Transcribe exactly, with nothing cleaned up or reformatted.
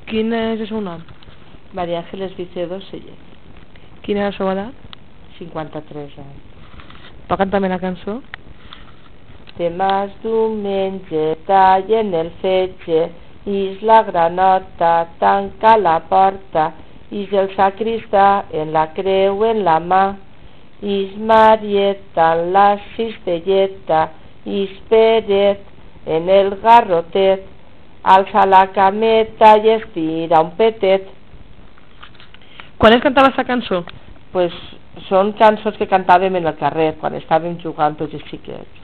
Quin és el seu nom? Maria Ángeles Vicedo Sellé. Quina és la seva edat? cinquanta-tres anys. Pot cantar-me la cançó? Demà és diumenge, tallen el fetge, ix la granota, tanca la porta, ix el sacristà en la creu en la mà, ix Marieta en la cistelleta, ix Peret en el garrotet, alça la cameta i estira un petet. Quan es cantava aquesta cançó? Pues són cançons que cantàvem en el carrer, quan estàvem jugant tots els xiquets.